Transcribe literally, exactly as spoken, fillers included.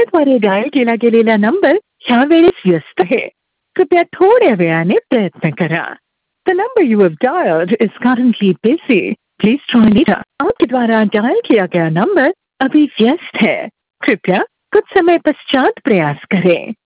तुमच्याद्वारे dial केला गेलेला number ह्यावेळेस व्यस्त आहे. कृपया थोड्या वेळाने प्रयत्न करा. The number you have dialed is currently busy. Please try later. आपके द्वारा डायल किया गया नंबर अभी व्यस्त है. कृपया कुछ समय पश्चात प्रयास करें.